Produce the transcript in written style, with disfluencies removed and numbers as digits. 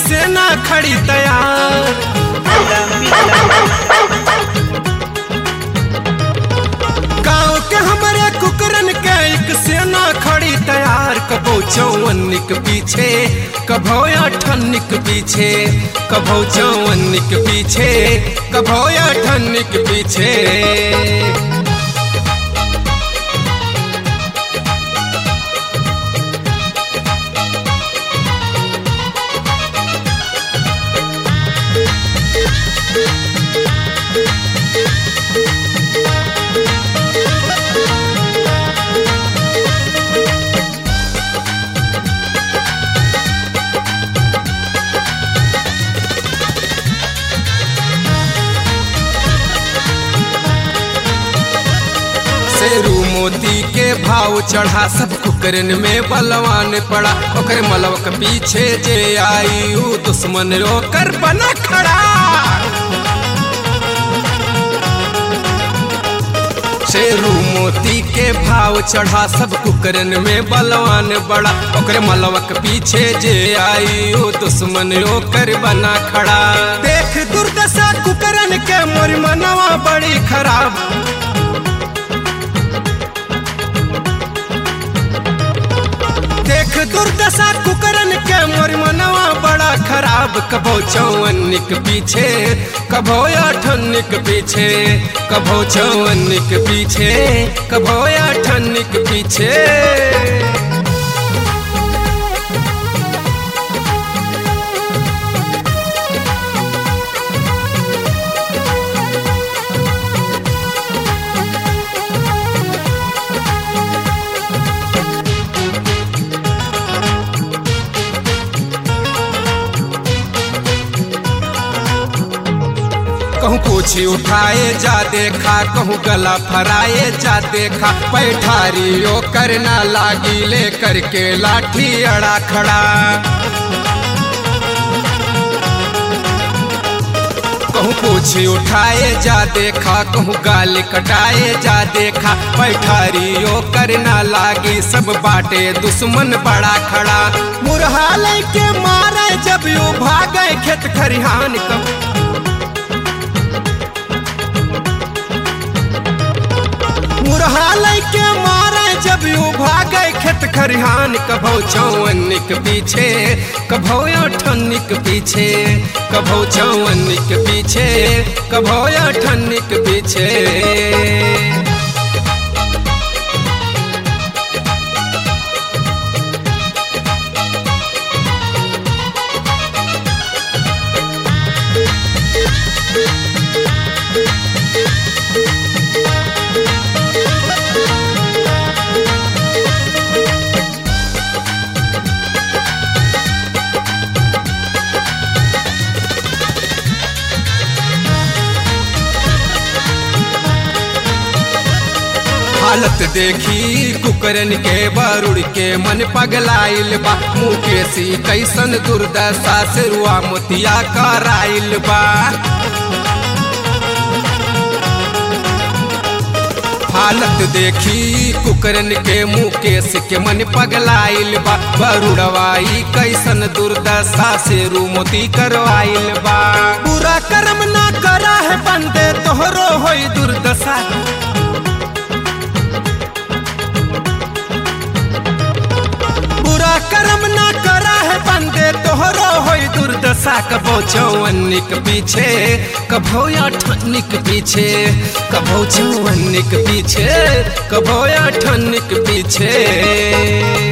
सेना खड़ी तैयार। गाँव के हमारे कुकरन के एक सेना खड़ी तैयार। कभो चौवन्निक पीछे कभो अठन्निक पीछे, कभो चौवन्निक पीछे कभो अठन्निक पीछे। शेरू मोती के भाव चढ़ा सब कुकरन में बलवान पड़ा। ओकर मलव के पीछे जे आई ऊ दुश्मन रोकर बना खड़ा। शेरू मोती के भाव चढ़ा सब कुकरन में बलवान बड़ा। ओकर मलव के पीछे जे आई ऊ दुश्मन रोकर बना खड़ा। देख दुर्दशा कुकरन के मोर मनवा बड़ी खराब। देख दुर्दशा कुकरन के मोर मनवा बड़ा खराब। कभो चौवन्निक पीछे कभो अठन्निक पीछे, कभो चौवन्निक पीछे कभो अठन्निक पीछे। कहूँ पूछी उठाए जा देखा, कहूँ गला फराए जा देखा। पैठारी ओ करना लागी ले करके लाठी अड़ा खड़ा। कहूँ पूछी उठाए जा देखा, कहूँ गाल कटाए जा देखा। पैठारी ओ करना लागी सब बाटे दुश्मन बड़ा खड़ा। मुरहा लेके मारे जब यू भागे खेत खरिहान कब। मुरहा लेके मारे जब यू भागे खेत खरिहान। कभो चौवन्निक पीछे कभो अठन्निक पीछे, कभो चौवन्निक पीछे कभो अठन्निक पीछे। हालत देखी कुकरन के बारुड़ के मन पगलाइल बा। मुकेशी कैसन दुर्दशा से रुआ मोतिया कराइल बा। हालत देखी कुकरन के मुकेश के मन पगलाइल बा। बरुड़वाई कैसन दुर्दशा से रू मोती करवाइल बा। पूरा कर्म ना करा है बंदे तोहरो होई दुर्दशा। कर्म ना करा है बंदे तोहरो होई दुर्दशा। कभो चौवन्निक पीछे कभो अठन्निक पीछे, कभो चौवन्निक पीछे कभो अठन्निक पीछे।